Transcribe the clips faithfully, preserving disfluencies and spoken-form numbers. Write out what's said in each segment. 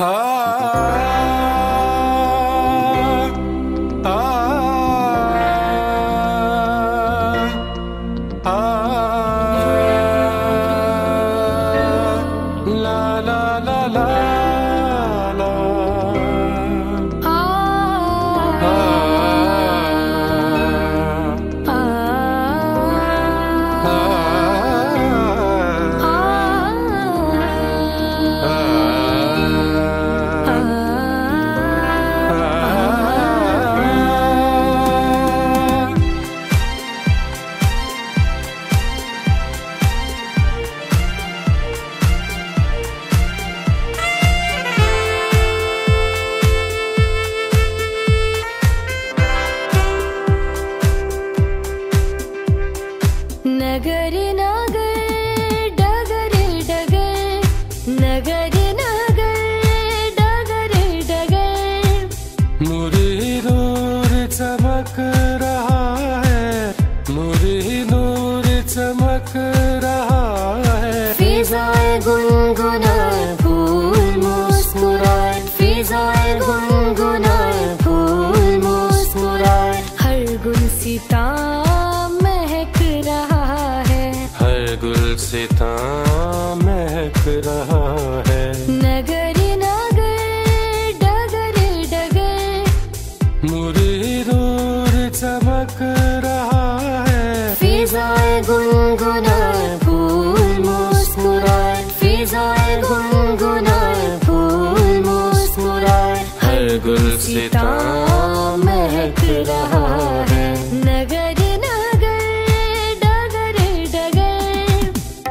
नगर नगर डगर डगर, नगर नगर डगर डगर, नूरी नूर चमक रहा है, नूरी नूर चमक रहा है। फिजाएं गुनगुनाए फूल मुस्कुराए, फिजाएं गुनगुनाए फूल मुस्कुराए, हर गुलसिता महक रहा है, हर गुलसिता महक रहा है। नगर नगर डगर डगर, नूरी नूर चमक रहा है। फिजाएं गुनगुनाए फूल मुस्कुराए, फिजाएं गुनगुनाए फूल मुस्कुराए, हर गुलसिता महक रहा है। नगर नगर डगर डगर,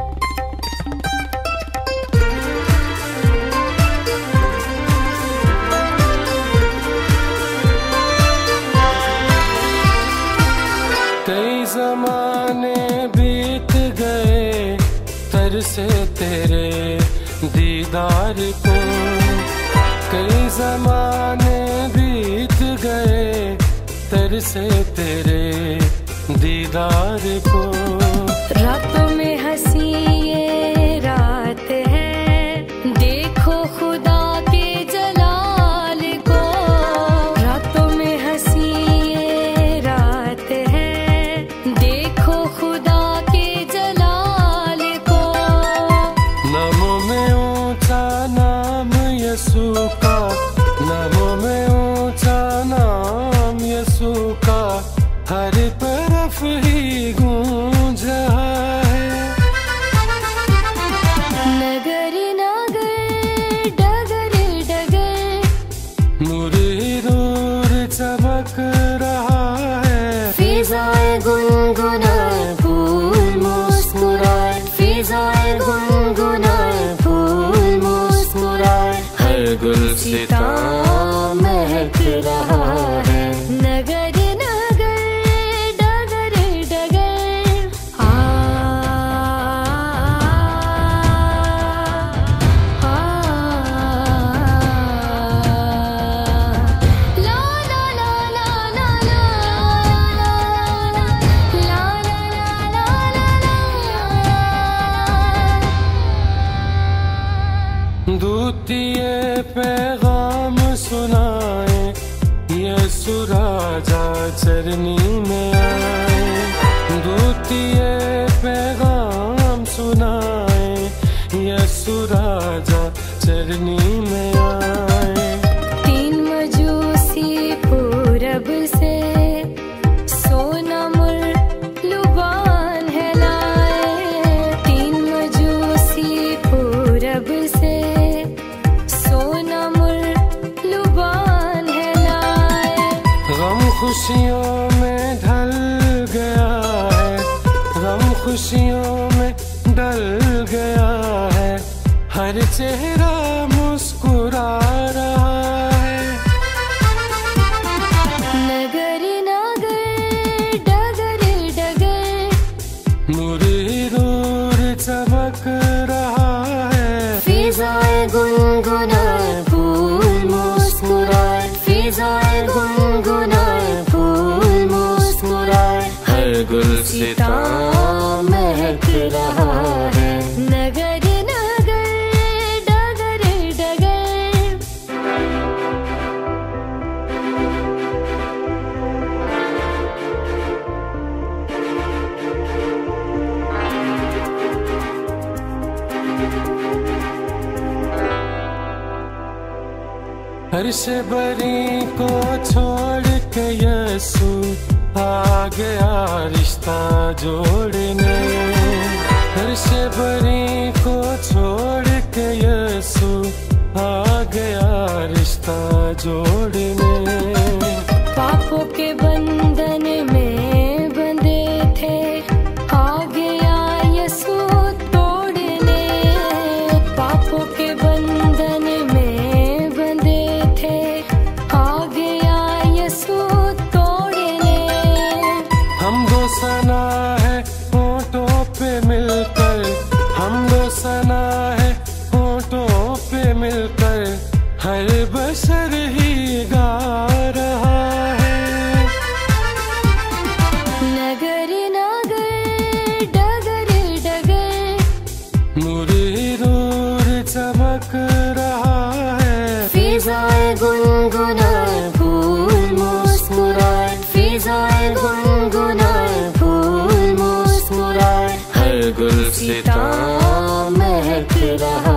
कई जमाने बीत गए तरसे तेरे दीदार को, कई जमाने बीत गए तरसे तेरे दीदार को। रातों में हंसी ये रात है, देखो खुदा के जलाल को। रातों में हंसी ये रात है, देखो खुदा के जलाल को। नामों में ऊंचा नाम यसू का, नामों में ऊंचा नाम यसू का, हर तरफ ही गूंज रहा है। नगर नगर डगर डगर, नूरी नूर चमक रहा है। फिजाएं गुनगुनाए फूल मुस्कुराए, फिजाएं गुनगुनाए फूल मुस्कुराए, हर गुलसिता महक रहा है। नगर नगर डगर डगर, आ आ ला ला ला ला ला ला ला ला ला। दूतिए पैगाम सुनाए, यसू राजा चरनी में आए। दूतिए पैगाम सुनाए, यसू राजा चरनी में आए। तीन मजूसी पूरब से सोनामुर लुबान है लाए, तीन मजूसी पूरब से सोनामुर लुबान है लाए। गम खुशियों में ढल गया है, गम खुशियों में ढल गया है, हर चेहरा मुस्कुरा रहा है। नगर नगर डगर डगर, नूरी नूर चमक रहा है। फिजाएं गुनगुनाए फूल मुस्कुराए, फिजाएं गुनगुनाए फूल मुस्कुराए, हर गुलसिता महक रहा है। नगर नगर डगर डगर, हर से बरी को छोड़ के यसू आ गया रिश्ता जोड़ने। हर से बरी को छोड़ के यसू आ गया रिश्ता जोड़ने। पापों के बंधन में बंधे थे, आ गया यसू तोड़ने। पापों के बंधन में बंधे थे, आ गया यसू तोड़ने। हम दो सना है होठों पे मिलकर, हम दो सना है होठों पे मिलकर, हर बशर ही गा रहा है। नगर नगर डगर डगर, नूर नूर चमक रहा है। फिजाएं गुनगुनाए फूल मुस्कुराए, फिजाएं गुनगुनाए फूल मुस्कुराए। हर गुलसिता महक रहा